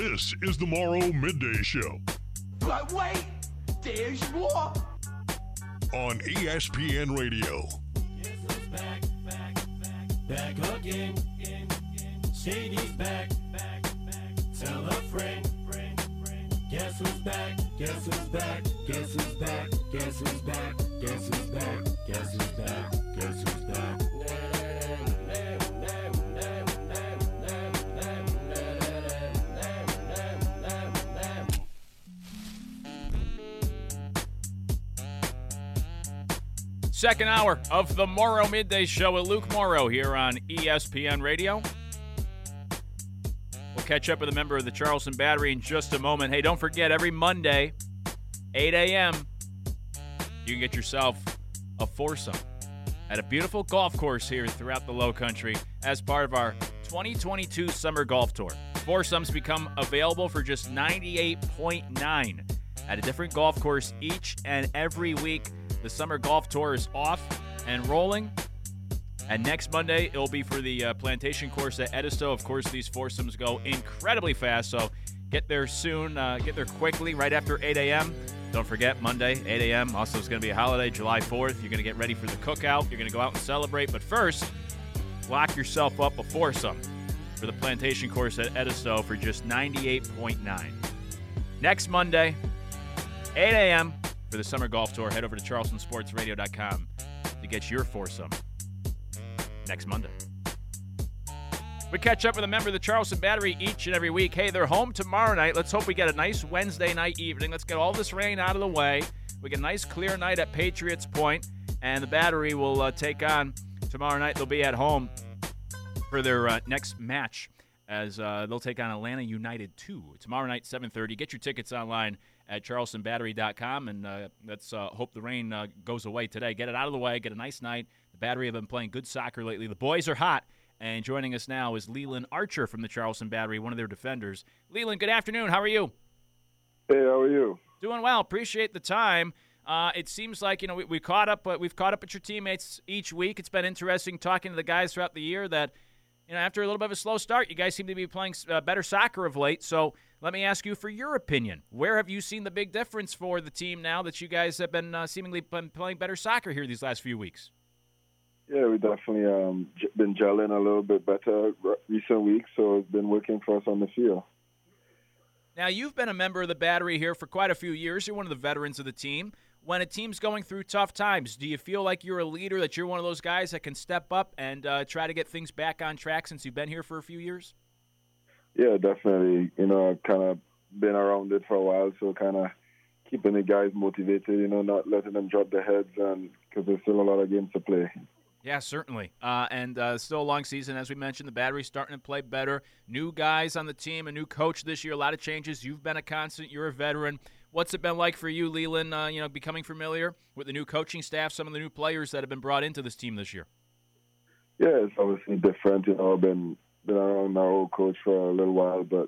This is the Morrow Midday Show. But wait, there's more. On ESPN Radio. Yes, it's back again. Shady's back. Tell a friend. Guess who's back? Guess who's back? Guess who's back? Guess who's back? Guess who's back? Guess who's back? Guess who's back? Second hour of the Morrow Midday Show with Luke Morrow here on ESPN Radio. We'll catch up with a member of the Charleston Battery in just a moment. Hey, don't forget, every Monday, 8 a.m., you can get yourself a foursome at a beautiful golf course here throughout the Low Country as part of our 2022 Summer Golf Tour. Foursomes become available for just $98.9 at a different golf course each and every week. The Summer Golf Tour is off and rolling. And next Monday, it'll be for the Plantation course at Edisto. Of course, these foursomes go incredibly fast, so get there soon. Get there quickly, right after 8 a.m. Don't forget, Monday, 8 a.m. Also, it's going to be a holiday, July 4th. You're going to get ready for the cookout. You're going to go out and celebrate. But first, lock yourself up a foursome for the Plantation course at Edisto for just $98.9. Next Monday, 8 a.m., for the Summer Golf Tour. Head over to charlestonsportsradio.com to get your foursome next Monday. We catch up with a member of the Charleston Battery each and every week. Hey, they're home tomorrow night. Let's hope we get a nice Wednesday night evening. Let's get all this rain out of the way. We get a nice clear night at Patriots Point, and the Battery will take on tomorrow night. They'll be at home for their next match as they'll take on Atlanta United 2 tomorrow night, 7:30. Get your tickets online at charlestonbattery.com, and let's hope the rain goes away today. Get it out of the way. Get a nice night. The Battery have been playing good soccer lately. The boys are hot, and joining us now is Leland Archer from the Charleston Battery, one of their defenders. Leland, good afternoon. How are you? Hey, how are you? Doing well. Appreciate the time. It seems like we've caught up with your teammates each week. It's been interesting talking to the guys throughout the year that after a little bit of a slow start, you guys seem to be playing better soccer of late. So let me ask you for your opinion. Where have you seen the big difference for the team now that you guys have been seemingly playing better soccer here these last few weeks? Yeah, we definitely been gelling a little bit better recent weeks, so it's been working for us on the field. Now, you've been a member of the Battery here for quite a few years. You're one of the veterans of the team. When a team's going through tough times, do you feel like you're a leader, that you're one of those guys that can step up and try to get things back on track since you've been here for a few years? Yeah, definitely. I've kind of been around it for a while, so kind of keeping the guys motivated, not letting them drop their heads, because there's still a lot of games to play. Yeah, certainly. And still a long season. As we mentioned, the Battery's starting to play better. New guys on the team, a new coach this year, a lot of changes. You've been a constant. You're a veteran. What's it been like for you, Leland, becoming familiar with the new coaching staff, some of the new players that have been brought into this team this year? Yeah, it's obviously different. I've been around our old coach for a little while, but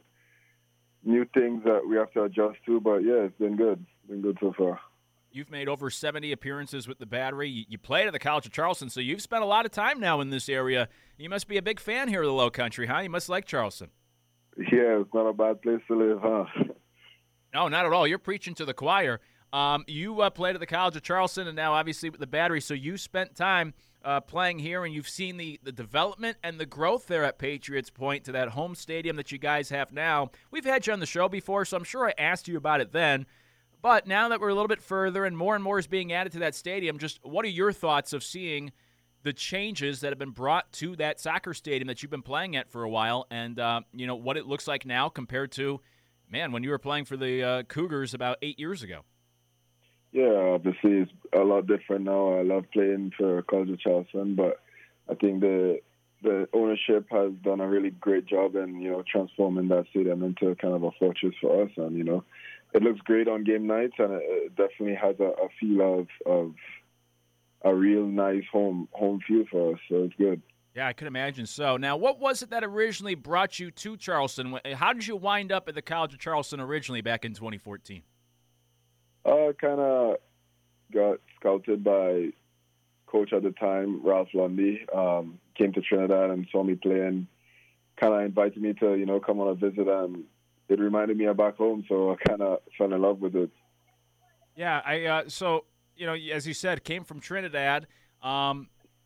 new things that we have to adjust to. But, yeah, it's been good. It's been good so far. You've made over 70 appearances with the Battery. You played at the College of Charleston, so you've spent a lot of time now in this area. You must be a big fan here of the Low Country, huh? You must like Charleston. Yeah, it's not a bad place to live, huh? No, not at all. You're preaching to the choir. You played at the College of Charleston and now obviously with the Battery, so you spent time playing here, and you've seen the development and the growth there at Patriots Point to that home stadium that you guys have now. We've had you on the show before, so I'm sure I asked you about it then. But now that we're a little bit further and more is being added to that stadium, just what are your thoughts of seeing the changes that have been brought to that soccer stadium that you've been playing at for a while, and what it looks like now compared to, when you were playing for the Cougars about 8 years ago? Yeah, obviously it's a lot different now. I love playing for College of Charleston, but I think the ownership has done a really great job in, transforming that stadium into kind of a fortress for us. And, it looks great on game nights, and it definitely has a feel of a real nice home field for us, so it's good. Yeah, I could imagine so. Now, what was it that originally brought you to Charleston? How did you wind up at the College of Charleston originally back in 2014? I kind of got scouted by coach at the time, Ralph Lundy. Came to Trinidad and saw me play and kind of invited me to, come on a visit and it reminded me of back home, so I kind of fell in love with it. Yeah, so as you said, came from Trinidad. I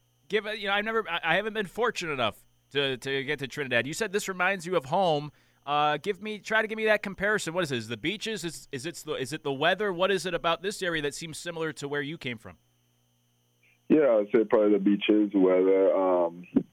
haven't been fortunate enough to get to Trinidad. You said this reminds you of home. Try to give me that comparison. What is it? Is it the beaches? Is it the weather? What is it about this area that seems similar to where you came from? Yeah, I'd say probably the beaches, the weather.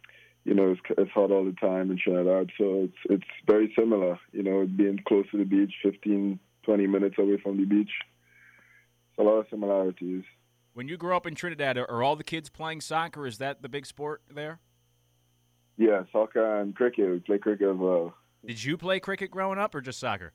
It's hot all the time in Trinidad, so it's very similar. Being close to the beach, 15, 20 minutes away from the beach. It's a lot of similarities. When you grew up in Trinidad, are all the kids playing soccer? Is that the big sport there? Yeah, soccer and cricket. We play cricket as well. Did you play cricket growing up or just soccer?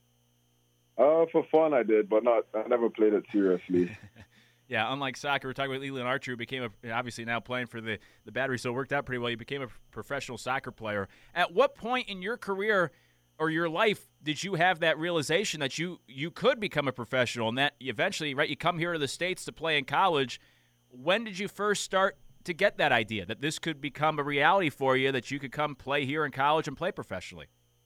For fun I did, but I never played it seriously. Yeah, unlike soccer, we're talking about Leland Archer, who became obviously now playing for the Battery, so it worked out pretty well. You became a professional soccer player. At what point in your career or your life did you have that realization that you could become a professional and that eventually, right, you come here to the States to play in college? When did you first start to get that idea that this could become a reality for you, that you could come play here in college and play professionally?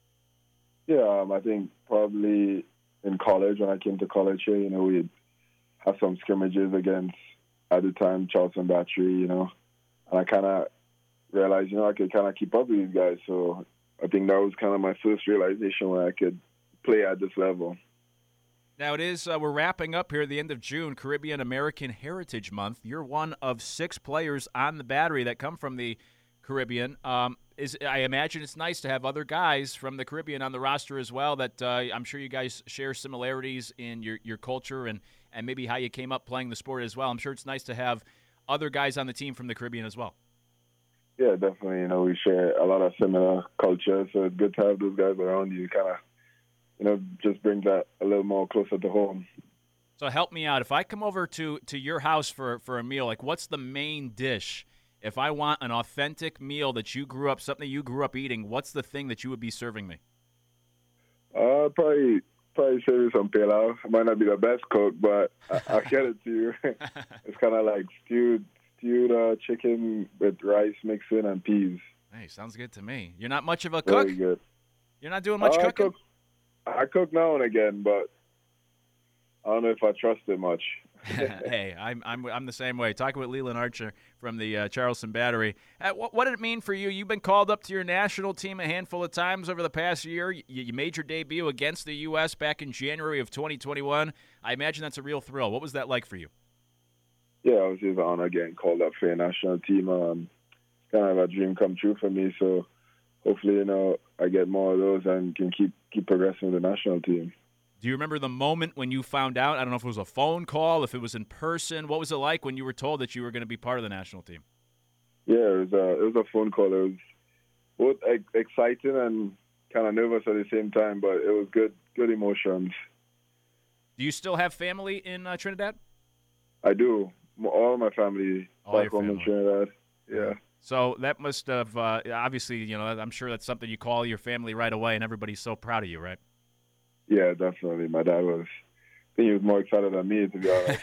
Yeah, I think probably in college, when I came to college here, we'd have some scrimmages against, at the time, Charleston Battery, and I kind of realized, I could kind of keep up with these guys. So I think that was kind of my first realization when I could play at this level. Now it is, we're wrapping up here at the end of June, Caribbean American Heritage Month. You're one of 6 players on the Battery that come from the Caribbean. I imagine it's nice to have other guys from the Caribbean on the roster as well that I'm sure you guys share similarities in your culture and maybe how you came up playing the sport as well. I'm sure it's nice to have other guys on the team from the Caribbean as well. Yeah, definitely. We share a lot of similar cultures, so it's good to have those guys around you. Kind of, just brings that a little more closer to home. So help me out. If I come over to your house for a meal, like what's the main dish? If I want an authentic meal that something you grew up eating, what's the thing that you would be serving me? Probably serve you some pilau. I might not be the best cook, but I'll get it to you. It's kind of like stewed chicken with rice mixed in and peas. Hey, sounds good to me. You're not much of a cook? Very good. You're not doing much cooking? I cook now and again, but I don't know if I trust it much. Hey, I'm the same way. Talking with Leland Archer from the Charleston Battery. What did it mean for you? You've been called up to your national team a handful of times over the past year. You made your debut against the U.S. back in January of 2021. I imagine that's a real thrill. What was that like for you? Yeah, it was just an honor getting called up for a national team. Kind of a dream come true for me. So hopefully, I get more of those and can keep progressing with the national team. Do you remember the moment when you found out? I don't know if it was a phone call, if it was in person. What was it like when you were told that you were going to be part of the national team? Yeah, it was a phone call. It was both exciting and kind of nervous at the same time, but it was good emotions. Do you still have family in Trinidad? I do. All of my family back home in Trinidad. Yeah. So that must have obviously, I'm sure that's something you call your family right away, and everybody's so proud of you, right? Yeah, definitely. My dad was. I think he was more excited than me, to be honest.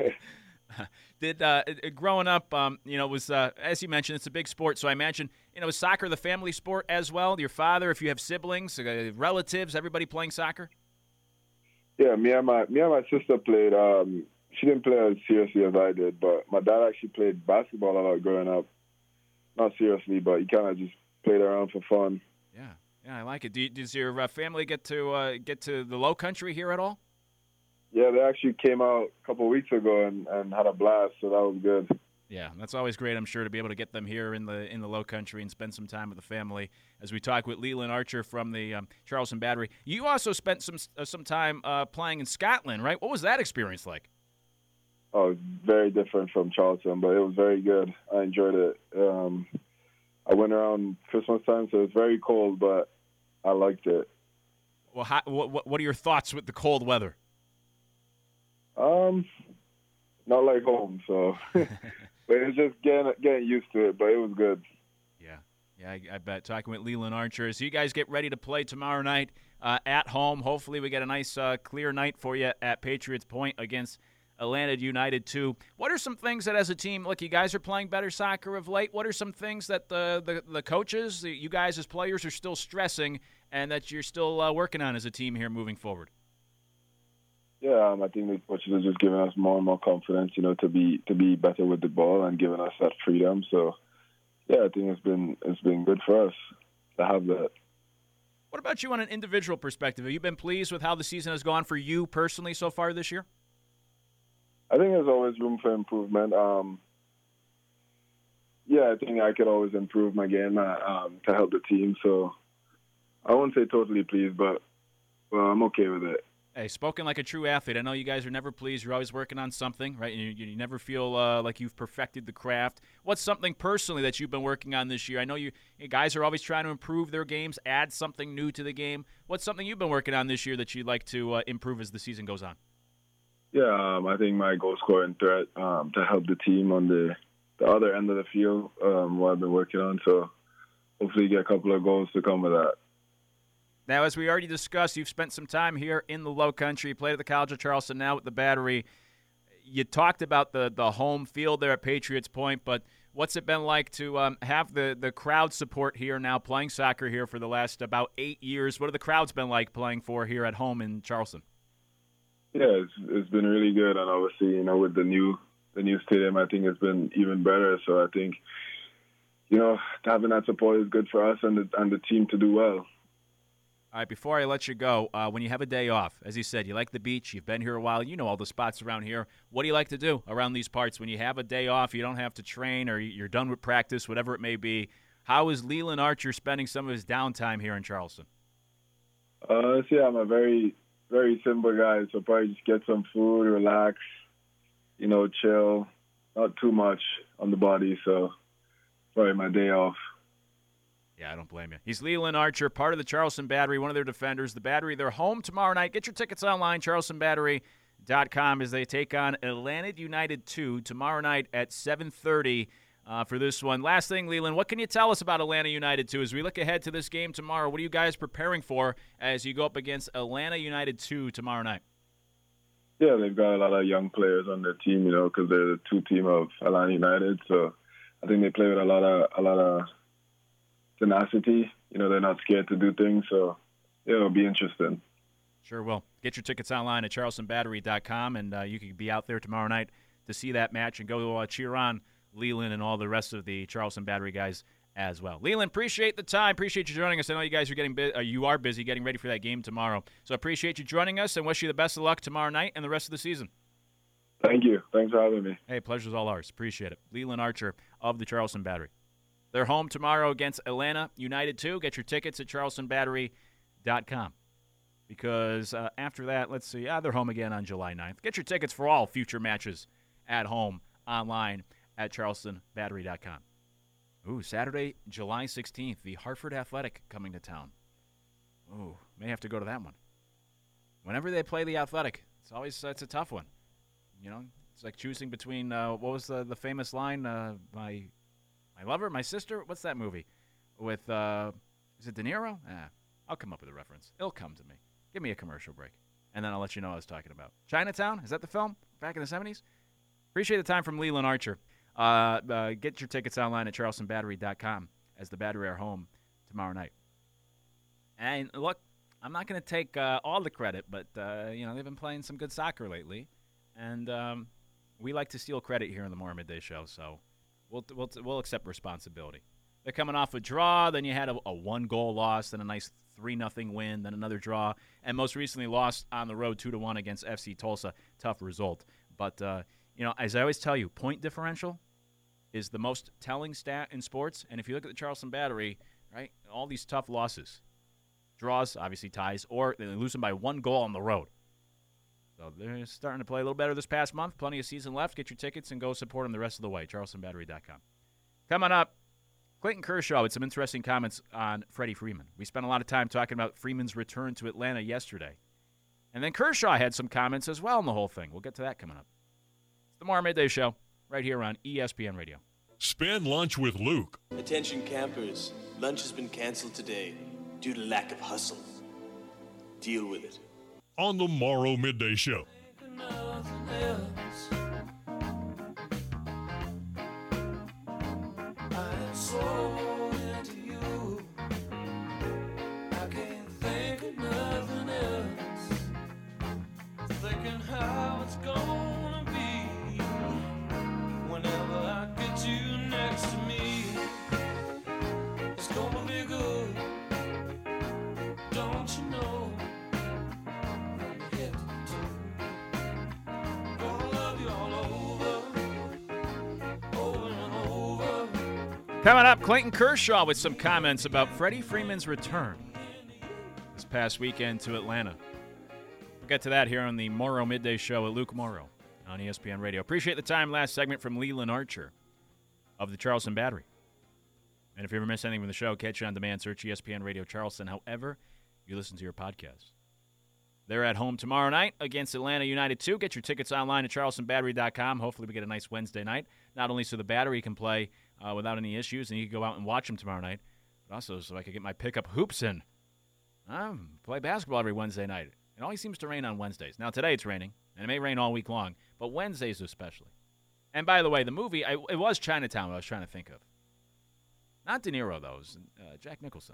Did growing up, was as you mentioned, it's a big sport. So I imagine, is soccer the family sport as well? Your father, if you have siblings, relatives, everybody playing soccer? Yeah, me and my sister played. She didn't play as seriously as I did, but my dad actually played basketball a lot growing up. Not seriously, but he kind of just played around for fun. Yeah, I like it. Does your family get to the Low Country here at all? Yeah, they actually came out a couple of weeks ago and had a blast, so that was good. Yeah, that's always great, I'm sure, to be able to get them here in the Low Country and spend some time with the family. As we talk with Leland Archer from the Charleston Battery, you also spent some time playing in Scotland, right? What was that experience like? Oh, it was very different from Charleston, but it was very good. I enjoyed it. I went around Christmas time, so it was very cold, but I liked it. Well, what are your thoughts with the cold weather? Not like home, so but it's just getting used to it. But it was good. Yeah, I bet. Talking with Leland Archer, so you guys get ready to play tomorrow night at home. Hopefully, we get a nice clear night for you at Patriots Point against Atlanta United 2. What are some things that, as a team, look, you guys are playing better soccer of late. What are some things that the coaches, you guys as players, are still stressing and that you're still working on as a team here moving forward? Yeah, I think the coaches are just giving us more and more confidence, to be better with the ball and giving us that freedom. So, yeah, I think it's been good for us to have that. What about you on an individual perspective? Have you been pleased with how the season has gone for you personally so far this year? I think there's always room for improvement. I think I could always improve my game to help the team. So I won't say totally pleased, but I'm okay with it. Hey, spoken like a true athlete. I know you guys are never pleased. You're always working on something, right? You never feel like you've perfected the craft. What's something personally that you've been working on this year? I know you guys are always trying to improve their games, add something new to the game. What's something you've been working on this year that you'd like to improve as the season goes on? Yeah, I think my goal-scoring threat to help the team on the other end of the field, what I've been working on. So hopefully get a couple of goals to come with that. Now, as we already discussed, you've spent some time here in the Low Country. You played at the College of Charleston, now at the Battery. You talked about the home field there at Patriots Point, but what's it been like to have the crowd support here now, playing soccer here for the last about 8 years? What have the crowds been like playing for here at home in Charleston? Yeah, it's been really good, and obviously, with the new stadium, I think it's been even better. So I think, having that support is good for us and the team to do well. All right, before I let you go, when you have a day off, as you said, you like the beach, you've been here a while, you know all the spots around here. What do you like to do around these parts? When you have a day off, you don't have to train or you're done with practice, whatever it may be. How is Leland Archer spending some of his downtime here in Charleston? I'm a very, very simple guy, so probably just get some food, relax, chill, not too much on the body, so probably my day off. Yeah, I don't blame you. He's Leland Archer, part of the Charleston Battery, one of their defenders. The Battery, they're home tomorrow night. Get your tickets online, charlestonbattery.com, as they take on Atlanta United 2 tomorrow night at 7:30 for this one. Last thing, Leland, what can you tell us about Atlanta United 2 as we look ahead to this game tomorrow? What are you guys preparing for as you go up against Atlanta United 2 tomorrow night? Yeah, they've got a lot of young players on their team, because they're the two team of Atlanta United. So I think they play with a lot of tenacity. They're not scared to do things. So it'll be interesting. Sure will. Get your tickets online at charlestonbattery.com, and you can be out there tomorrow night to see that match and go cheer on Leland and all the rest of the Charleston Battery guys as well. Leland, appreciate the time. Appreciate you joining us. I know you guys are you are busy getting ready for that game tomorrow. So appreciate you joining us and wish you the best of luck tomorrow night and the rest of the season. Thank you. Thanks for having me. Hey, pleasure's all ours. Appreciate it. Leland Archer of the Charleston Battery. They're home tomorrow against Atlanta United 2. Get your tickets at charlestonbattery.com. Because after that, let's see, they're home again on July 9th. Get your tickets for all future matches at home online at charlestonbattery.com. Ooh, Saturday, July 16th, the Hartford Athletic coming to town. Ooh, may have to go to that one. Whenever they play the Athletic, it's a tough one. It's like choosing between, what was the famous line, my lover, my sister? What's that movie? With, is it De Niro? I'll come up with a reference. It'll come to me. Give me a commercial break, and then I'll let you know what I was talking about. Chinatown? Is that the film back in the 70s? Appreciate the time from Leland Archer. Get your tickets online at charlestonbattery.com as the Battery are home tomorrow night. And look, I'm not going to take all the credit, but they've been playing some good soccer lately, and we like to steal credit here in the More Midday Show, so we'll accept responsibility. They're coming off a draw, then you had a 1-goal loss, then a nice 3-0 win, then another draw, and most recently lost on the road 2-1 against FC Tulsa. Tough result, but as I always tell you, point differential is the most telling stat in sports. And if you look at the Charleston Battery, right, all these tough losses, draws, obviously ties, or they lose them by 1 goal on the road. So they're starting to play a little better this past month. Plenty of season left. Get your tickets and go support them the rest of the way. charlestonbattery.com. Coming up, Clayton Kershaw with some interesting comments on Freddie Freeman. We spent a lot of time talking about Freeman's return to Atlanta yesterday. And then Kershaw had some comments as well on the whole thing. We'll get to that coming up. The More Midday Show, right here on ESPN Radio. Spend lunch with Luke. Attention campers, lunch has been canceled today due to lack of hustle. Deal with it. On the Morrow Midday Show. I am so into you. I can't Coming up, Clayton Kershaw with some comments about Freddie Freeman's return this past weekend to Atlanta. We'll get to that here on the Morrow Midday Show with Luke Morrow on ESPN Radio. Appreciate the time. Last segment from Leland Archer of the Charleston Battery. And if you ever miss anything from the show, catch it on demand. Search ESPN Radio Charleston, however you listen to your podcast. They're at home tomorrow night against Atlanta United 2. Get your tickets online at charlestonbattery.com. Hopefully we get a nice Wednesday night, not only so the Battery can play without any issues, and you can go out and watch them tomorrow night, but also so I can get my pickup hoops in. Play basketball every Wednesday night. It always seems to rain on Wednesdays. Now, today it's raining, and it may rain all week long, but Wednesdays especially. And by the way, the movie, it was Chinatown I was trying to think of. Not De Niro, though. It was Jack Nicholson.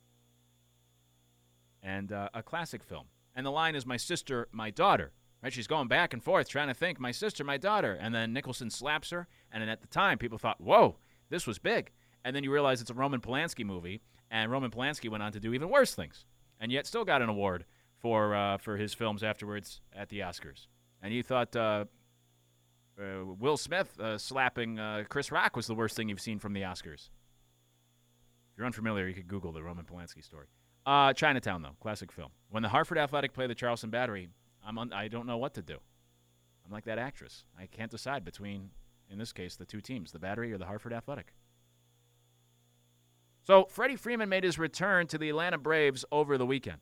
And a classic film. And the line is, my sister, my daughter. Right? She's going back and forth trying to think, my sister, my daughter. And then Nicholson slaps her. And then at the time, people thought, whoa, this was big. And then you realize it's a Roman Polanski movie. And Roman Polanski went on to do even worse things. And yet still got an award for his films afterwards at the Oscars. And you thought Will Smith slapping Chris Rock was the worst thing you've seen from the Oscars. If you're unfamiliar, you could Google the Roman Polanski story. Chinatown, though, classic film. When the Hartford Athletic play the Charleston Battery, I don't know what to do. I'm like that actress. I can't decide between, in this case, the two teams, the Battery or the Hartford Athletic. So Freddie Freeman made his return to the Atlanta Braves over the weekend.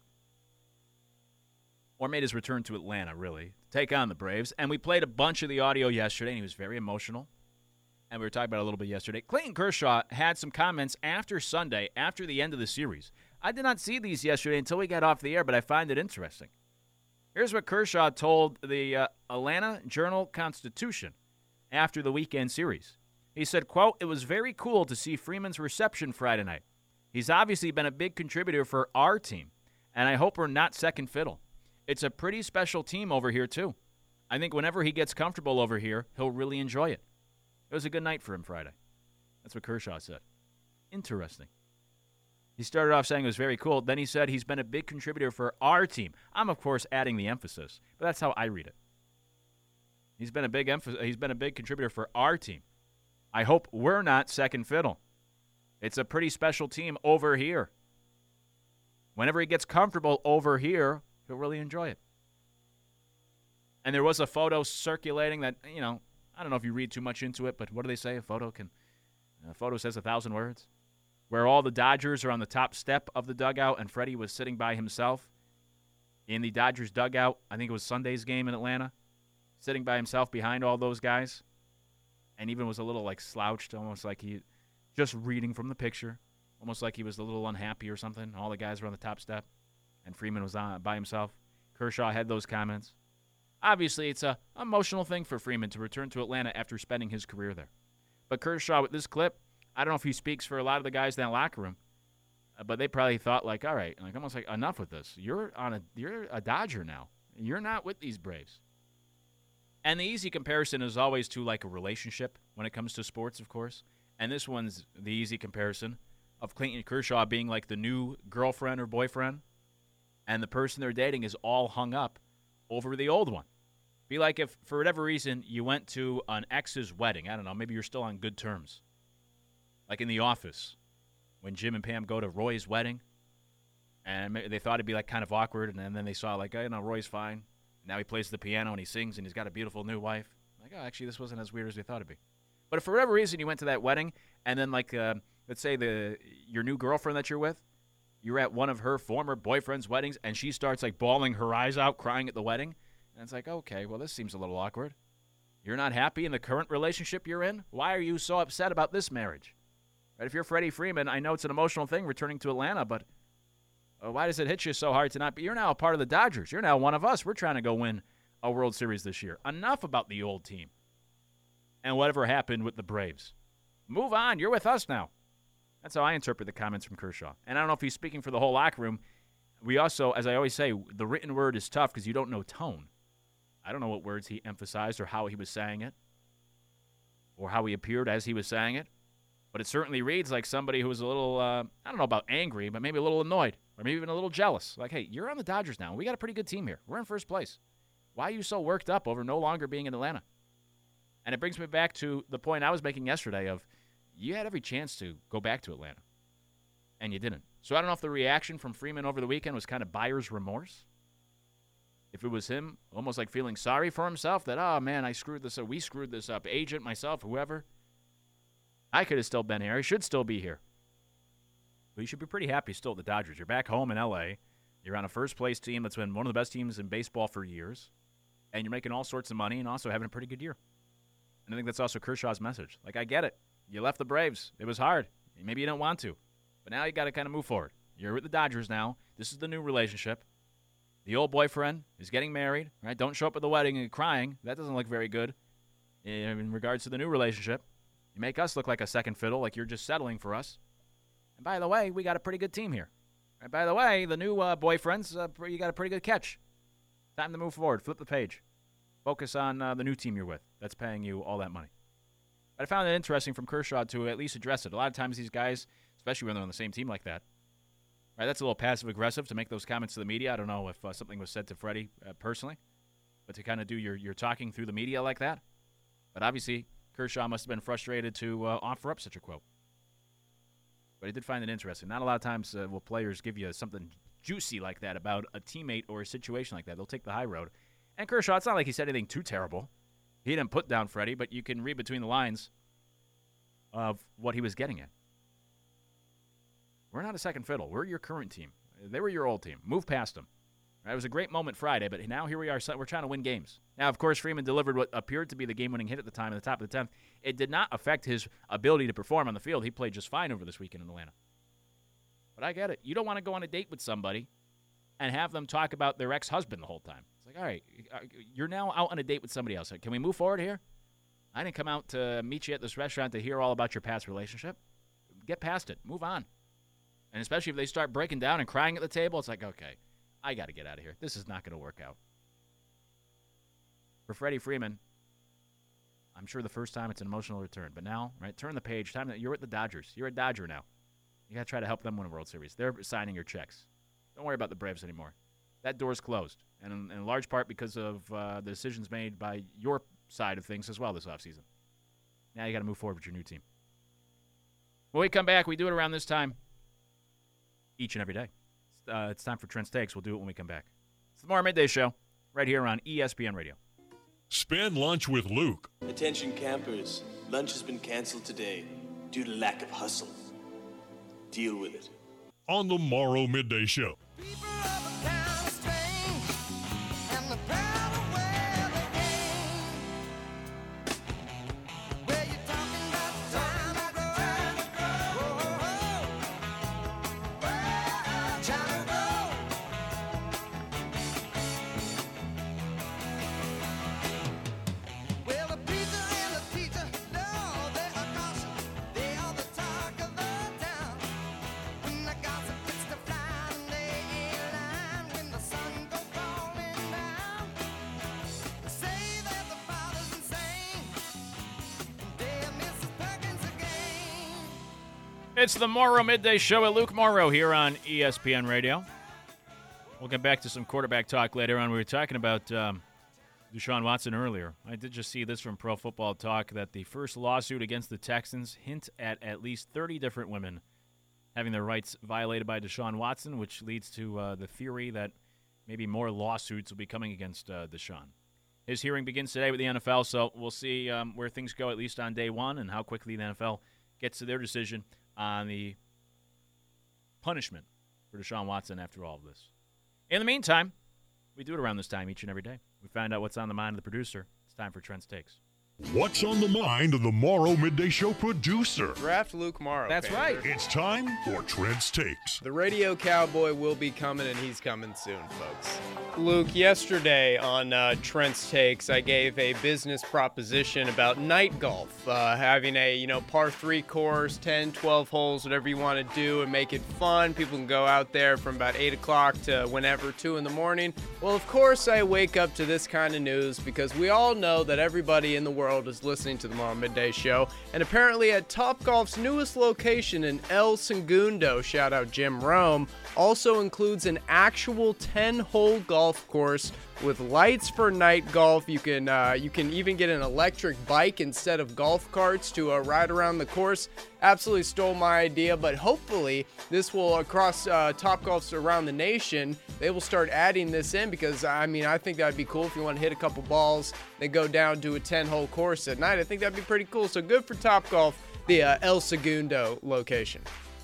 Or made his return to Atlanta, really, to take on the Braves. And we played a bunch of the audio yesterday, and he was very emotional. And we were talking about it a little bit yesterday. Clayton Kershaw had some comments after Sunday, after the end of the series. I did not see these yesterday until we got off the air, but I find it interesting. Here's what Kershaw told the Atlanta Journal-Constitution after the weekend series. He said, quote, "It was very cool to see Freeman's reception Friday night. He's obviously been a big contributor for our team, and I hope we're not second fiddle. It's a pretty special team over here, too. I think whenever he gets comfortable over here, he'll really enjoy it." It was a good night for him Friday. That's what Kershaw said. Interesting. He started off saying it was very cool. Then he said he's been a big contributor for our team. I'm, of course, adding the emphasis, but that's how I read it. He's been a big contributor for our team. I hope we're not second fiddle. It's a pretty special team over here. Whenever he gets comfortable over here, he'll really enjoy it. And there was a photo circulating that, I don't know if you read too much into it, but what do they say? A photo says 1,000 words. Where all the Dodgers are on the top step of the dugout and Freddie was sitting by himself in the Dodgers dugout. I think it was Sunday's game in Atlanta. Sitting by himself behind all those guys. And even was a little slouched, almost like he just reading from the picture. Almost like he was a little unhappy or something. All the guys were on the top step. And Freeman was by himself. Kershaw had those comments. Obviously, it's an emotional thing for Freeman to return to Atlanta after spending his career there. But Kershaw, with this clip, I don't know if he speaks for a lot of the guys in that locker room, but they probably thought all right, almost like enough with this. You're a Dodger now. You're not with these Braves. And the easy comparison is always to a relationship when it comes to sports, of course. And this one's the easy comparison of Clayton Kershaw being like the new girlfriend or boyfriend, and the person they're dating is all hung up over the old one. Be like if, for whatever reason, you went to an ex's wedding. I don't know, maybe you're still on good terms. Like in The Office, when Jim and Pam go to Roy's wedding, and they thought it'd be kind of awkward, and then they saw Roy's fine. Now he plays the piano and he sings, and he's got a beautiful new wife. Actually, this wasn't as weird as we thought it'd be. But if for whatever reason you went to that wedding, and then let's say your new girlfriend that you're with, you're at one of her former boyfriend's weddings, and she starts bawling her eyes out, crying at the wedding, and it's okay, well, this seems a little awkward. You're not happy in the current relationship you're in? Why are you so upset about this marriage? Right, if you're Freddie Freeman, I know it's an emotional thing returning to Atlanta, but why does it hit you so hard to not be? You're now a part of the Dodgers. You're now one of us. We're trying to go win a World Series this year. Enough about the old team and whatever happened with the Braves. Move on. You're with us now. That's how I interpret the comments from Kershaw. And I don't know if he's speaking for the whole locker room. We also, as I always say, the written word is tough because you don't know tone. I don't know what words he emphasized or how he was saying it or how he appeared as he was saying it. But it certainly reads like somebody who was a little, I don't know about angry, but maybe a little annoyed or maybe even a little jealous. Hey, you're on the Dodgers now. We got a pretty good team here. We're in first place. Why are you so worked up over no longer being in Atlanta? And it brings me back to the point I was making yesterday of, you had every chance to go back to Atlanta, and you didn't. So I don't know if the reaction from Freeman over the weekend was kind of buyer's remorse. If it was him, almost like feeling sorry for himself that, oh, man, I screwed this up. We screwed this up. Agent, myself, whoever. I could have still been here. I should still be here. But you should be pretty happy still at the Dodgers. You're back home in L.A. You're on a first-place team that's been one of the best teams in baseball for years. And you're making all sorts of money and also having a pretty good year. And I think that's also Kershaw's message. Like, I get it. You left the Braves. It was hard. Maybe you didn't want to. But now you got to kind of move forward. You're with the Dodgers now. This is the new relationship. The old boyfriend is getting married, right? Don't show up at the wedding and crying. That doesn't look very good in regards to the new relationship. You make us look like a second fiddle, like you're just settling for us. And by the way, we got a pretty good team here. Right, by the way, the new boyfriends, you got a pretty good catch. Time to move forward. Flip the page. Focus on the new team you're with that's paying you all that money. But I found it interesting from Kershaw to at least address it. A lot of times these guys, especially when they're on the same team like that, right, that's a little passive-aggressive to make those comments to the media. I don't know if something was said to Freddie personally, but to kind of do your talking through the media like that. But obviously, Kershaw must have been frustrated to offer up such a quote. But I did find it interesting. Not a lot of times will players give you something juicy like that about a teammate or a situation like that. They'll take the high road. And Kershaw, it's not like he said anything too terrible. He didn't put down Freddie, but you can read between the lines of what he was getting at. We're not a second fiddle. We're your current team. They were your old team. Move past them. Right, it was a great moment Friday, but now here we are. We're trying to win games. Now, of course, Freeman delivered what appeared to be the game-winning hit at the time at the top of the 10th. It did not affect his ability to perform on the field. He played just fine over this weekend in Atlanta. But I get it. You don't want to go on a date with somebody and have them talk about their ex-husband the whole time. It's like, all right, you're now out on a date with somebody else. Can we move forward here? I didn't come out to meet you at this restaurant to hear all about your past relationship. Get past it. Move on. And especially if they start breaking down and crying at the table, it's like, okay, I got to get out of here. This is not going to work out. For Freddie Freeman, I'm sure the first time it's an emotional return. But now, right, turn the page. Time that you're at the Dodgers. You're a Dodger now. You got to try to help them win a World Series. They're signing your checks. Don't worry about the Braves anymore. That door's closed. And in large part because of the decisions made by your side of things as well this offseason. Now you got to move forward with your new team. When we come back, we do it around this time each and every day. It's time for Trent's Takes. We'll do it when we come back. It's the Tomorrow Midday Show right here on ESPN Radio. Spend lunch with Luke. Attention campers, lunch has been canceled today due to lack of hustle. Deal with it. On the Morrow Midday Show. People of a kind of strange, and the power where they gain. Where you talking about the time to grow? Time to grow. Well, the preacher and the teacher, no, they are caution. They are the talk of the town. When the gossip gets to flying, they ain't lying. When the sun goes falling down, they say that the father's insane. Dear Mrs. Perkins again. It's the Morrow Midday Show with Luke Morrow here on ESPN Radio. We'll get back to some quarterback talk later on. We were talking about Deshaun Watson earlier. I did just see this from Pro Football Talk that the first lawsuit against the Texans hint at least 30 different women having their rights violated by Deshaun Watson, which leads to the theory that maybe more lawsuits will be coming against Deshaun. His hearing begins today with the NFL, so we'll see where things go at least on day one and how quickly the NFL gets to their decision on the punishment for Deshaun Watson after all of this. In the meantime, we do it around this time each and every day. We find out what's on the mind of the producer. It's time for Trent's Takes. What's on the mind of the Morrow Midday Show producer? Draft Luke Morrow. That's Panther. right. It's time for Trent's Takes. The radio cowboy will be coming, and he's coming soon, folks. Luke, yesterday on Trent's Takes, I gave a business proposition about night golf, having a, par 3 course, 10, 12 holes, whatever you want to do, and make it fun. People can go out there from about 8 o'clock to whenever, 2 in the morning. Well, of course, I wake up to this kind of news because we all know that everybody in the world world is listening to the Tomorrow Midday Show. And apparently at Topgolf's newest location in El Segundo, shout out Jim Rome, also includes an actual 10-hole golf course with lights for night golf. You can even get an electric bike instead of golf carts to ride around the course. Absolutely stole my idea, but hopefully this will, across Topgolfs around the nation, they will start adding this in, because I think that'd be cool if you want to hit a couple balls, then go down to a 10-hole course at night. I think that'd be pretty cool. So good for Topgolf, the El Segundo location.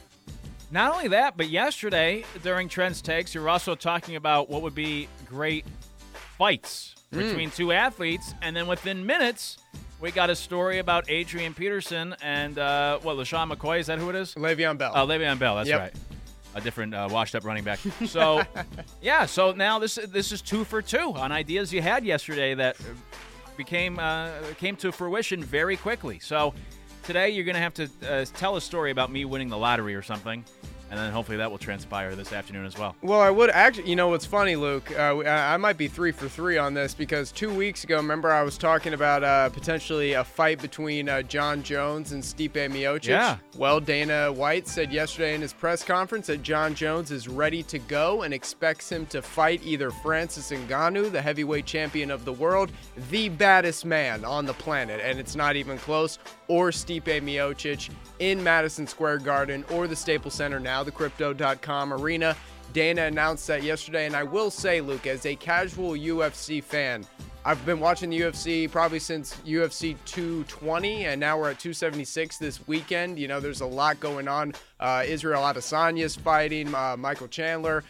Not only that, but yesterday during Trent's Takes, you were also talking about what would be great fights between two athletes, and then within minutes, we got a story about Adrian Peterson and, LaShawn McCoy, is that who it is? Le'Veon Bell. Oh, Le'Veon Bell, that's right. A different washed-up running back. So, yeah, so now this is 2 for 2 on ideas you had yesterday that came to fruition very quickly. So today you're going to have to tell a story about me winning the lottery or something, and then hopefully that will transpire this afternoon as well. Well, I would actually, you know what's funny, Luke? I might be 3 for 3 on this, because 2 weeks ago, remember I was talking about potentially a fight between John Jones and Stipe Miocic? Yeah. Well, Dana White said yesterday in his press conference that John Jones is ready to go and expects him to fight either Francis Ngannou, the heavyweight champion of the world, the baddest man on the planet, and it's not even close, or Stipe Miocic in Madison Square Garden or the Staples Center, now the Crypto.com Arena. Dana announced that yesterday, and I will say, Luke, as a casual UFC fan, I've been watching the UFC probably since UFC 220, and now we're at 276 this weekend. You know, there's a lot going on. Israel Adesanya is fighting. Michael Chandler,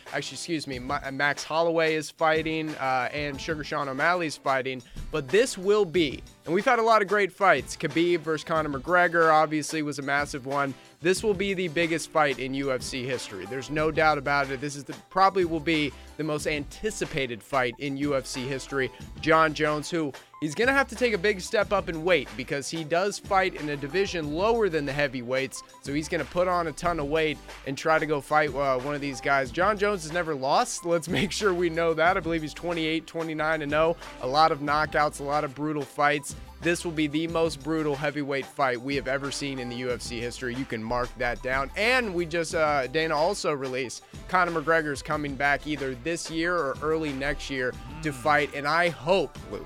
Max Holloway is fighting, and Sugar Sean O'Malley is fighting. But this will be, and we've had a lot of great fights. Khabib versus Conor McGregor obviously was a massive one. This will be the biggest fight in UFC history. There's no doubt about it. This is probably will be the most anticipated fight in UFC history. John Jones, who he's going to have to take a big step up in weight, because he does fight in a division lower than the heavyweights. So he's going to put on a ton of weight and try to go fight one of these guys. John Jones has never lost. Let's make sure we know that. I believe he's 28, 29-0. A lot of knockouts, a lot of brutal fights. This will be the most brutal heavyweight fight we have ever seen in the UFC history. You can mark that down. And we just, Dana also released Conor McGregor's coming back either this year or early next year to fight. And I hope, Luke,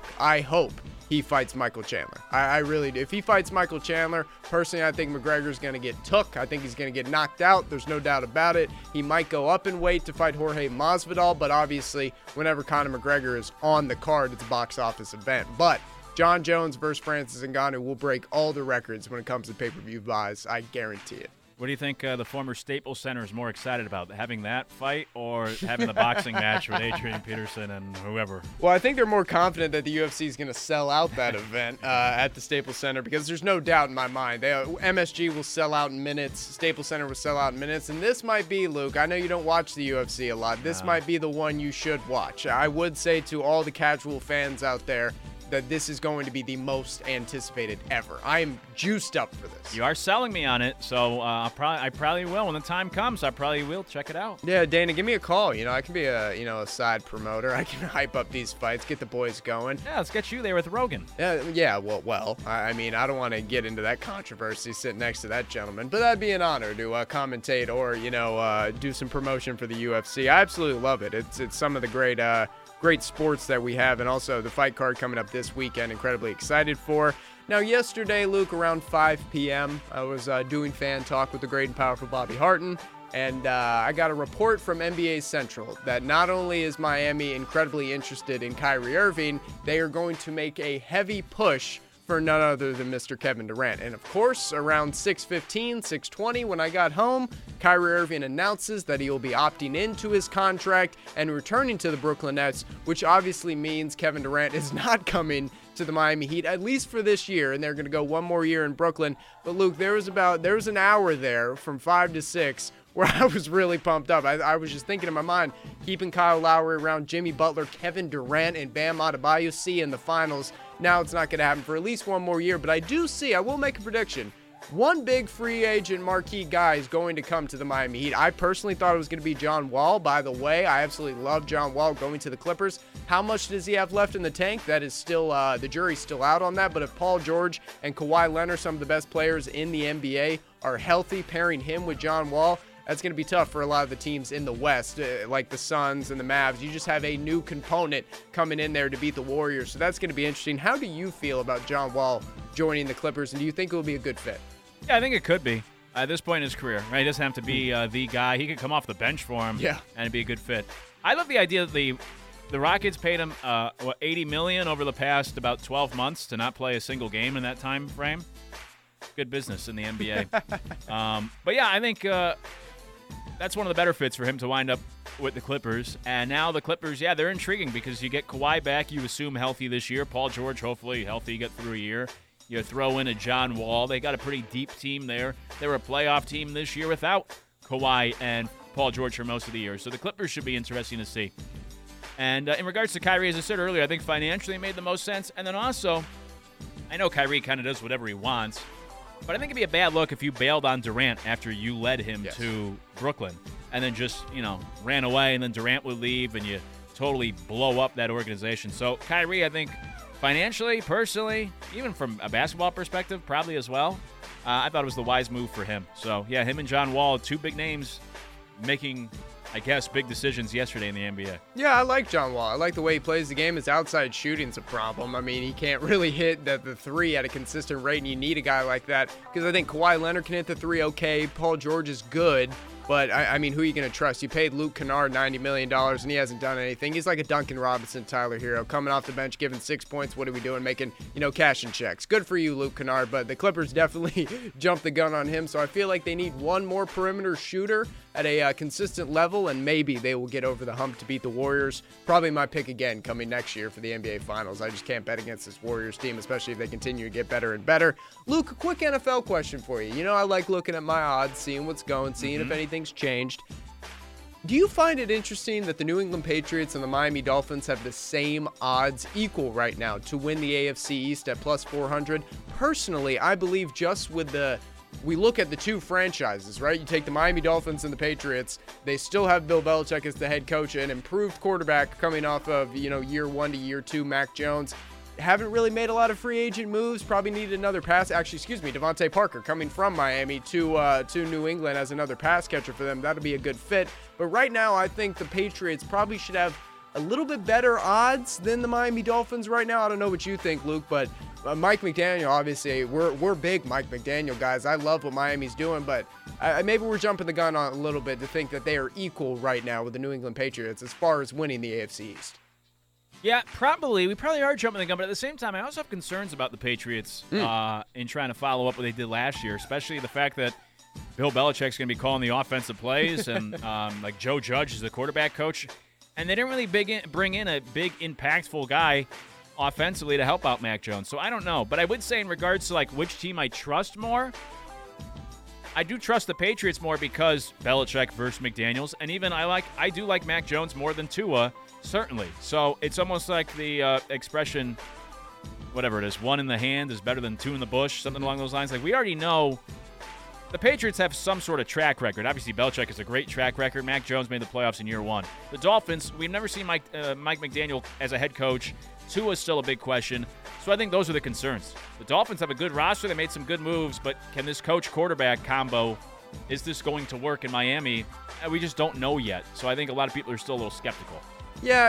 he fights Michael Chandler. I really do. If he fights Michael Chandler, personally, I think McGregor's going to get took. I think he's going to get knocked out. There's no doubt about it. He might go up in weight to fight Jorge Masvidal, but obviously, whenever Conor McGregor is on the card, it's a box office event. But John Jones versus Francis Ngannou will break all the records when it comes to pay-per-view buys. I guarantee it. What do you think the former Staples Center is more excited about, having that fight or having the boxing match with Adrian Peterson and whoever? Well, I think they're more confident that the UFC is going to sell out that event at the Staples Center, because there's no doubt in my mind. MSG will sell out in minutes. Staples Center will sell out in minutes. And this might be, Luke, I know you don't watch the UFC a lot. This might be the one you should watch. I would say to all the casual fans out there that this is going to be the most anticipated ever. I am juiced up for this. You are selling me on it, so I probably will. When the time comes, I probably will check it out. Yeah, Dana, give me a call. You know, I can be a side promoter. I can hype up these fights, get the boys going. Yeah, let's get you there with Rogan. Yeah. Well. I mean, I don't want to get into that controversy sitting next to that gentleman, but that'd be an honor to commentate or do some promotion for the UFC. I absolutely love it. It's some of the great sports that we have, and also the fight card coming up this weekend, incredibly excited for. Now, yesterday, Luke, around 5 p.m., I was doing fan talk with the great and powerful Bobby Harton, and I got a report from NBA Central that not only is Miami incredibly interested in Kyrie Irving, they are going to make a heavy push for none other than Mr. Kevin Durant. And of course, around 6:15, 6:20, when I got home, Kyrie Irving announces that he will be opting into his contract and returning to the Brooklyn Nets, which obviously means Kevin Durant is not coming to the Miami Heat, at least for this year, and they're going to go one more year in Brooklyn. But Luke, there was an hour there from 5 to 6 where I was really pumped up. I was just thinking in my mind, keeping Kyle Lowry around, Jimmy Butler, Kevin Durant, and Bam Adebayo in the finals. Now it's not going to happen for at least one more year, but I will make a prediction. one big free agent marquee guy is going to come to the Miami Heat. I personally thought it was going to be John Wall. By the way, I absolutely love John Wall going to the Clippers. How much does he have left in the tank? That is still, the jury's still out on that. But if Paul George and Kawhi Leonard, some of the best players in the NBA, are healthy, pairing him with John Wall, that's going to be tough for a lot of the teams in the West, like the Suns and the Mavs. You just have a new component coming in there to beat the Warriors. So that's going to be interesting. How do you feel about John Wall joining the Clippers, and do you think it will be a good fit? Yeah, I think it could be. At this point in his career, right? He doesn't have to be the guy. He could come off the bench for him, and it'd be a good fit. I love the idea that the Rockets paid him $80 million over the past about 12 months to not play a single game in that time frame. Good business in the NBA. But yeah, I think that's one of the better fits for him to wind up with the Clippers. And now the Clippers, yeah, they're intriguing because you get Kawhi back, you assume healthy this year. Paul George, hopefully healthy, get through a year. You throw in a John Wall. They got a pretty deep team there. They were a playoff team this year without Kawhi and Paul George for most of the year. So the Clippers should be interesting to see. And in regards to Kyrie, as I said earlier, I think financially it made the most sense. And then also, I know Kyrie kind of does whatever he wants, but I think it'd be a bad look if you bailed on Durant after you led him to Brooklyn and then just, ran away, and then Durant would leave and you totally blow up that organization. So Kyrie, I think financially, personally, even from a basketball perspective, probably as well, I thought it was the wise move for him. So, yeah, him and John Wall, two big names making, I guess, big decisions yesterday in the NBA. Yeah, I like John Wall. I like the way he plays the game. His outside shooting's a problem. I mean, he can't really hit the three at a consistent rate, and you need a guy like that because I think Kawhi Leonard can hit the three okay. Paul George is good. But, I mean, who are you going to trust? You paid Luke Kennard $90 million, and he hasn't done anything. He's like a Duncan Robinson, Tyler Hero, coming off the bench, giving 6 points. What are we doing? Making, cashing checks. Good for you, Luke Kennard, but the Clippers definitely jumped the gun on him. So I feel like they need one more perimeter shooter at a consistent level, and maybe they will get over the hump to beat the Warriors. Probably my pick again coming next year for the NBA Finals. I just can't bet against this Warriors team, especially if they continue to get better and better. Luke, a quick NFL question for you. I like looking at my odds, seeing what's going, seeing if anything's changed. Do you find it interesting that the New England Patriots and the Miami Dolphins have the same odds equal right now to win the AFC East at plus 400? Personally, I believe just with we look at the two franchises, right? You take the Miami Dolphins and the Patriots. They still have Bill Belichick as the head coach, an improved quarterback coming off of, year 1 to year 2, Mac Jones. Haven't really made a lot of free agent moves. Probably need another pass. Actually, Devontae Parker coming from Miami to New England as another pass catcher for them. That'll be a good fit. But right now, I think the Patriots probably should have a little bit better odds than the Miami Dolphins right now. I don't know what you think, Luke, but Mike McDaniel, obviously, we're big Mike McDaniel guys. I love what Miami's doing, but maybe we're jumping the gun on a little bit to think that they are equal right now with the New England Patriots as far as winning the AFC East. Yeah, probably. We probably are jumping the gun, but at the same time, I also have concerns about the Patriots in trying to follow up what they did last year, especially the fact that Bill Belichick's going to be calling the offensive plays, and like Joe Judge is the quarterback coach, and they didn't really bring in a big, impactful guy offensively to help out Mac Jones. So I don't know, but I would say in regards to like which team I trust more, I do trust the Patriots more because Belichick versus McDaniels, and even I do like Mac Jones more than Tua. Certainly. So it's almost like the expression, whatever it is, one in the hand is better than two in the bush, something along those lines. Like, we already know the Patriots have some sort of track record. Obviously, Belichick has a great track record. Mac Jones made the playoffs in year 1. The Dolphins, we've never seen Mike McDaniel as a head coach. Tua's still a big question. So I think those are the concerns. The Dolphins have a good roster. They made some good moves, but can this coach-quarterback combo, is this going to work in Miami? We just don't know yet. So I think a lot of people are still a little skeptical. Yeah,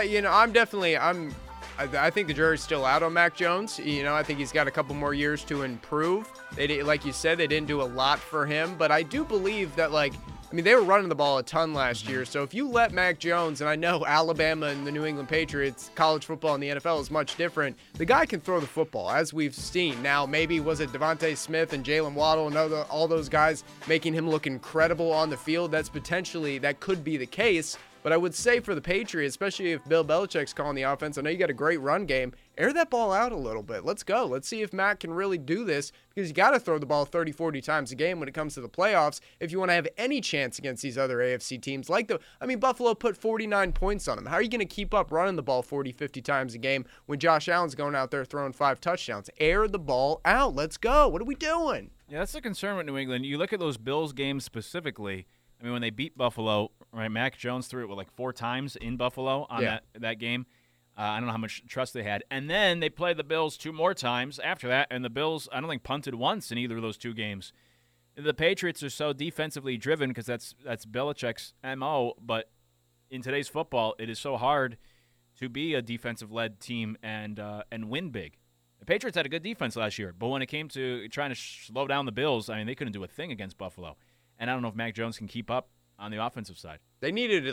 I think the jury's still out on Mac Jones. I think he's got a couple more years to improve. Like you said, they didn't do a lot for him, but I do believe that, they were running the ball a ton last year. So if you let Mac Jones, and I know Alabama and the New England Patriots, college football and the NFL is much different, the guy can throw the football, as we've seen. Now, maybe was it Devontae Smith and Jalen Waddle and all those guys making him look incredible on the field? That could be the case. But I would say for the Patriots, especially if Bill Belichick's calling the offense, I know you got a great run game, air that ball out a little bit. Let's go. Let's see if Mac can really do this, because you got to throw the ball 30, 40 times a game when it comes to the playoffs if you want to have any chance against these other AFC teams. Buffalo put 49 points on them. How are you going to keep up running the ball 40, 50 times a game when Josh Allen's going out there throwing 5 touchdowns? Air the ball out. Let's go. What are we doing? Yeah, that's the concern with New England. You look at those Bills games specifically. I mean, when they beat Buffalo, right? Mac Jones threw it like 4 times in Buffalo on that game. I don't know how much trust they had. And then they played the Bills 2 more times after that, and the Bills, I don't think, punted once in either of those 2 games. The Patriots are so defensively driven because that's Belichick's MO, but in today's football, it is so hard to be a defensive-led team and win big. The Patriots had a good defense last year, but when it came to trying to slow down the Bills, I mean, they couldn't do a thing against Buffalo. And I don't know if Mac Jones can keep up on the offensive side. They needed,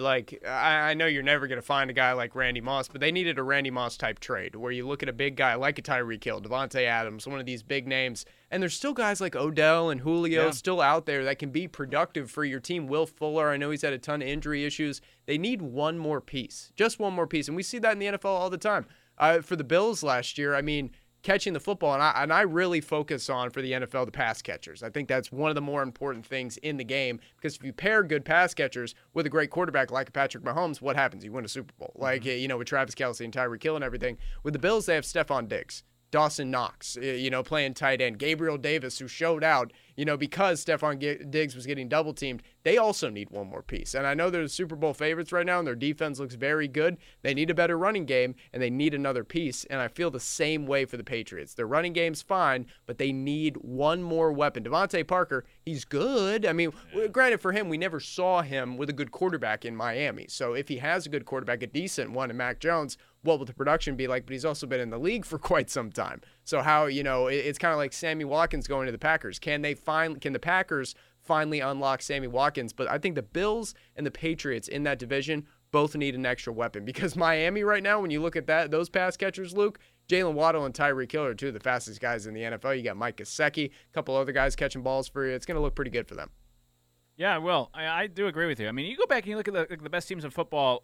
I know you're never going to find a guy like Randy Moss, but they needed a Randy Moss-type trade where you look at a big guy like a Tyreek Hill, Devontae Adams, one of these big names, and there's still guys like Odell and Julio still out there that can be productive for your team. Will Fuller, I know he's had a ton of injury issues. They need one more piece, just one more piece, and we see that in the NFL all the time. For the Bills last year, I mean, catching the football, and I really focus on, for the NFL, the pass catchers. I think that's one of the more important things in the game, because if you pair good pass catchers with a great quarterback like Patrick Mahomes, what happens? You win a Super Bowl. Like, with Travis Kelce and Tyreek Hill and everything. With the Bills, they have Stephon Diggs, Dawson Knox, playing tight end, Gabriel Davis, who showed out, because Stephon Diggs was getting double teamed. They also need one more piece. And I know they're the Super Bowl favorites right now, and their defense looks very good. They need a better running game, and they need another piece. And I feel the same way for the Patriots. Their running game's fine, but they need one more weapon. Devontae Parker, he's good. I mean, granted, for him, we never saw him with a good quarterback in Miami. So if he has a good quarterback, a decent one, and Mac Jones, what will the production be like? But he's also been in the league for quite some time. So how, it's kind of like Sammy Watkins going to the Packers. Can the Packers finally unlock Sammy Watkins? But I think the Bills and the Patriots in that division both need an extra weapon, because Miami right now, when you look at those pass catchers, Luke, Jalen Waddle and Tyreek Hill are 2 of the fastest guys in the NFL. You got Mike Gesicki, a couple other guys catching balls for you. It's going to look pretty good for them. Yeah, well, I do agree with you. I mean, you go back and you look at the best teams in football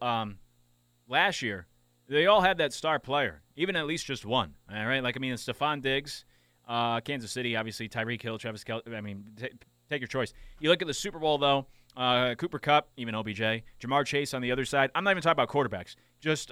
last year. They all had that star player, even at least just one. All right, Stephon Diggs, Kansas City, obviously Tyreek Hill, Travis Kelce. I mean, take your choice. You look at the Super Bowl though, Cooper Kupp, even OBJ, Jamar Chase on the other side. I'm not even talking about quarterbacks, just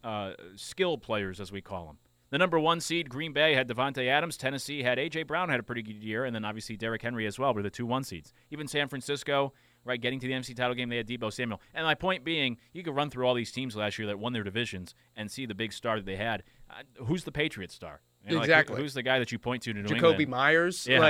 skill players as we call them. The number 1 seed, Green Bay, had Devontae Adams. Tennessee had A.J. Brown, had a pretty good year, and then obviously Derrick Henry as well were the 2 1 seeds. Even San Francisco, right, getting to the NFC title game, they had Deebo Samuel. And my point being, you could run through all these teams last year that won their divisions and see the big star that they had. Who's the Patriots star? Exactly. Who's the guy that you point to New England? Jacoby Myers, Yeah.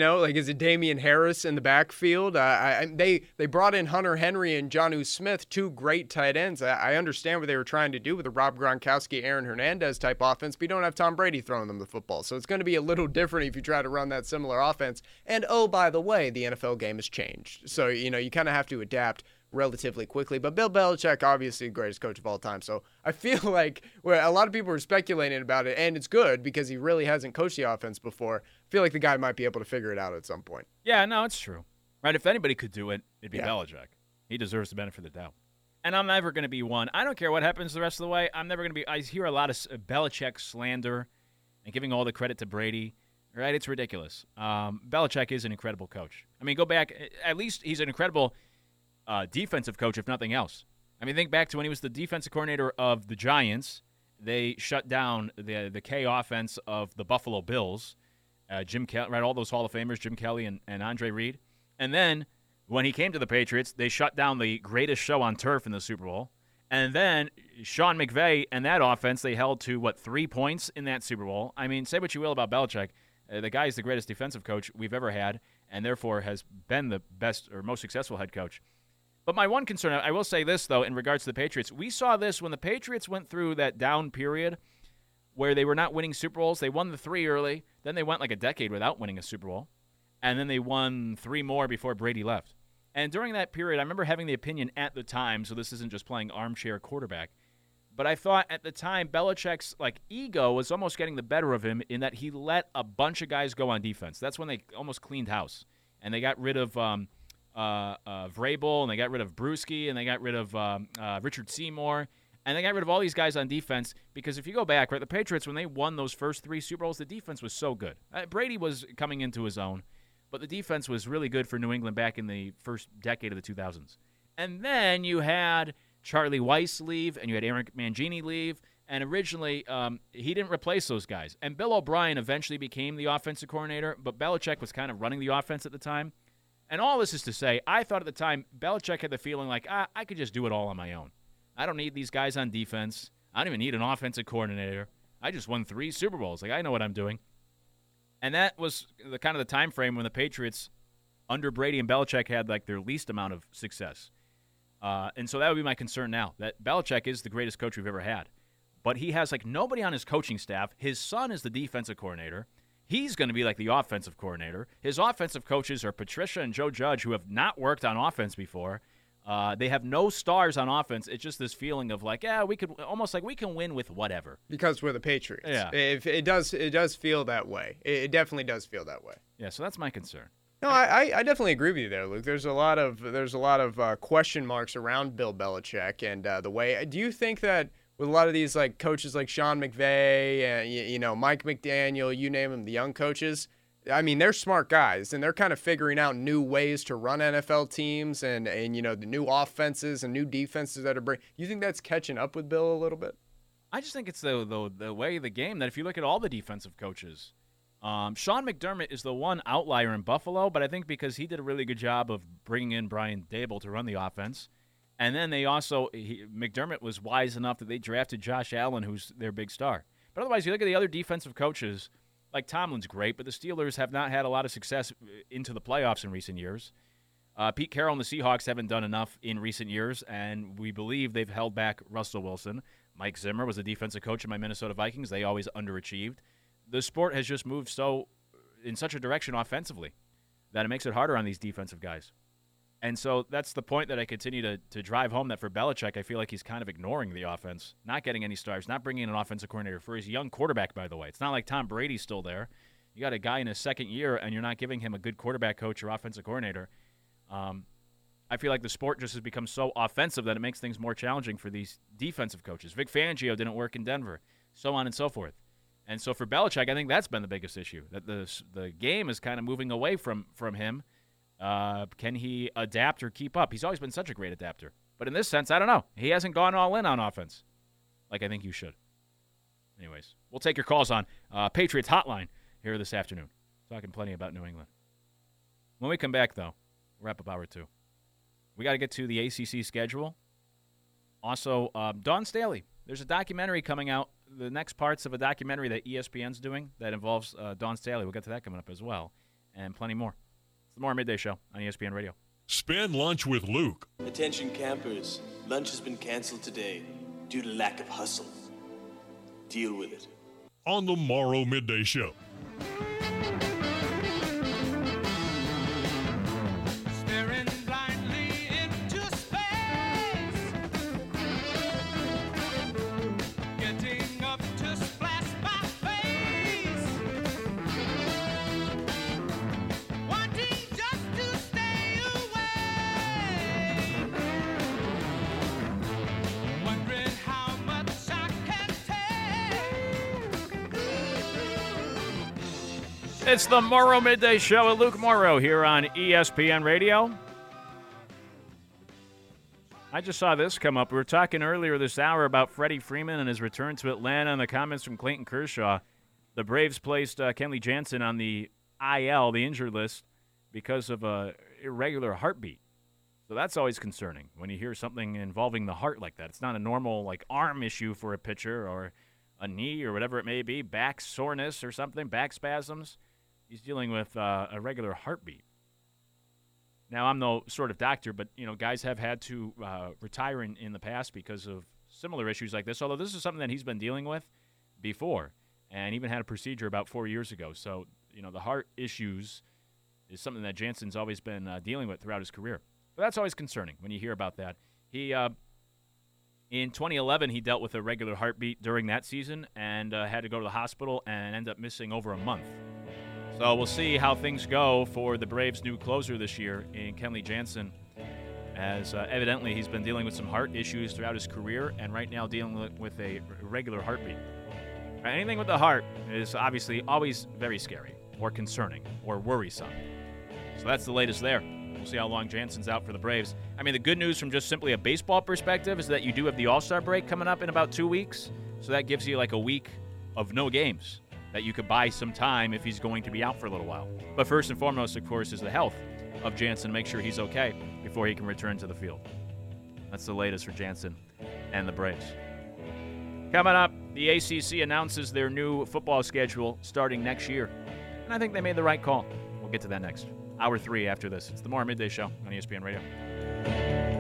Is it Damian Harris in the backfield? They brought in Hunter Henry and Jonnu Smith, 2 great tight ends. I understand what they were trying to do with the Rob Gronkowski, Aaron Hernandez type offense, but you don't have Tom Brady throwing them the football. So it's going to be a little different if you try to run that similar offense. And, oh, by the way, the NFL game has changed. So, you kind of have to adapt relatively quickly. But Bill Belichick, obviously the greatest coach of all time. So I feel like a lot of people are speculating about it, and it's good because he really hasn't coached the offense before. I feel like the guy might be able to figure it out at some point. Yeah, no, it's true. Right, if anybody could do it, it'd be Belichick. He deserves the benefit of the doubt. And I'm never going to be one. I don't care what happens the rest of the way. I'm never going to be. I hear a lot of Belichick slander and giving all the credit to Brady. Right, it's ridiculous. Belichick is an incredible coach. I mean, go back. At least he's an incredible defensive coach, if nothing else. I mean, think back to when he was the defensive coordinator of the Giants. They shut down the K offense of the Buffalo Bills. Jim Kelly, right, all those Hall of Famers, Jim Kelly and Andre Reed. And then when he came to the Patriots, they shut down the greatest show on turf in the Super Bowl. And then Sean McVay and that offense, they held to, 3 points in that Super Bowl. I mean, say what you will about Belichick. The guy is the greatest defensive coach we've ever had, and therefore has been the best or most successful head coach. But my one concern, I will say this, though, in regards to the Patriots. We saw this when the Patriots went through that down period where they were not winning Super Bowls. They won the 3 early. Then they went like a decade without winning a Super Bowl. And then they won 3 more before Brady left. And during that period, I remember having the opinion at the time, so this isn't just playing armchair quarterback, but I thought at the time Belichick's ego was almost getting the better of him in that he let a bunch of guys go on defense. That's when they almost cleaned house. And they got rid of Vrabel, and they got rid of Bruschi, and they got rid of Richard Seymour, and they got rid of all these guys on defense because if you go back, right, the Patriots, when they won those first 3 Super Bowls, the defense was so good. Brady was coming into his own, but the defense was really good for New England back in the first decade of the 2000s. And then you had Charlie Weiss leave, and you had Eric Mangini leave, And originally, he didn't replace those guys. And Bill O'Brien eventually became the offensive coordinator, but Belichick was kind of running the offense at the time. And all this is to say, I thought at the time, Belichick had the feeling like, I could just do it all on my own. I don't need these guys on defense. I don't even need an offensive coordinator. I just won 3 Super Bowls. Like, I know what I'm doing. And that was the kind of the time frame when the Patriots, under Brady and Belichick, had like their least amount of success. And so that would be my concern now, that Belichick is the greatest coach we've ever had. But he has like nobody on his coaching staff. His son is the defensive coordinator. He's going to be like the offensive coordinator. His offensive coaches are Patricia and Joe Judge, who have not worked on offense before. They have no stars on offense. It's just this feeling of like, we could almost like we can win with whatever. Because we're the Patriots. Yeah. If it does feel that way. It definitely does feel that way. Yeah, so that's my concern. No, I definitely agree with you there, Luke. There's a lot of question marks around Bill Belichick and the way. Do you think that with a lot of these like coaches like Sean McVay and Mike McDaniel, you name them, the young coaches, I mean, they're smart guys, and they're kind of figuring out new ways to run NFL teams and the new offenses and new defenses that are bringing. You think that's catching up with Bill a little bit? I just think it's the way of the game that if you look at all the defensive coaches, Sean McDermott is the one outlier in Buffalo, but I think because he did a really good job of bringing in Brian Daboll to run the offense. And then they also McDermott was wise enough that they drafted Josh Allen, who's their big star. But otherwise, you look at the other defensive coaches, like Tomlin's great, but the Steelers have not had a lot of success into the playoffs in recent years. Pete Carroll and the Seahawks haven't done enough in recent years, and we believe they've held back Russell Wilson. Mike Zimmer was a defensive coach in my Minnesota Vikings. They always underachieved. The sport has just moved in such a direction offensively that it makes it harder on these defensive guys. And so that's the point that I continue to drive home, that for Belichick, I feel like he's kind of ignoring the offense, not getting any stars, not bringing in an offensive coordinator for his young quarterback, by the way. It's not like Tom Brady's still there. You got a guy in his second year, and you're not giving him a good quarterback coach or offensive coordinator. I feel like the sport just has become so offensive that it makes things more challenging for these defensive coaches. Vic Fangio didn't work in Denver, so on and so forth. And so for Belichick, I think that's been the biggest issue, that the game is kind of moving away from him. Can he adapt or keep up? He's always been such a great adapter. But in this sense, I don't know. He hasn't gone all in on offense like I think you should. Anyways, we'll take your calls on Patriots Hotline here this afternoon. Talking plenty about New England. When we come back, though, we'll wrap up hour 2. We got to get to the ACC schedule. Also, Dawn Staley. There's a documentary coming out, the next parts of a documentary that ESPN's doing that involves Dawn Staley. We'll get to that coming up as well, and plenty more. It's the More Midday Show on ESPN Radio. Spend lunch with Luke. Attention campers, lunch has been canceled today due to lack of hustle. Deal with it. On the Morrow Midday Show. Staring blindly into space, getting up to splash my face, wanting just to stay away, wondering how much I can take. It's the Morrow Midday Show with Luke Morrow here on ESPN Radio. I just saw this come up. We were talking earlier this hour about Freddie Freeman and his return to Atlanta and the comments from Clayton Kershaw. The Braves placed Kenley Jansen on the IL, the injured list, because of a irregular heartbeat. So that's always concerning when you hear something involving the heart like that. It's not a normal like arm issue for a pitcher or a knee or whatever it may be, back soreness or something, back spasms. He's dealing with a regular heartbeat. Now, I'm no sort of doctor, but, guys have had to retire in the past because of similar issues like this, although this is something that he's been dealing with before and even had a procedure about 4 years ago. So, the heart issues is something that Jansen's always been dealing with throughout his career. But that's always concerning when you hear about that. He, in 2011, he dealt with a regular heartbeat during that season and had to go to the hospital and end up missing over a month. So we'll see how things go for the Braves' new closer this year in Kenley Jansen, as evidently he's been dealing with some heart issues throughout his career and right now dealing with a regular heartbeat. Anything with the heart is obviously always very scary or concerning or worrisome. So that's the latest there. We'll see how long Jansen's out for the Braves. I mean, the good news from just simply a baseball perspective is that you do have the All-Star break coming up in about 2 weeks. So that gives you like a week of no games that you could buy some time if he's going to be out for a little while. But first and foremost, of course, is the health of Jansen. Make sure he's okay before he can return to the field. That's the latest for Jansen and the Braves. Coming up, the ACC announces their new football schedule starting next year. And I think they made the right call. We'll get to that next. Hour 3 after this. It's the More Midday Show on ESPN Radio.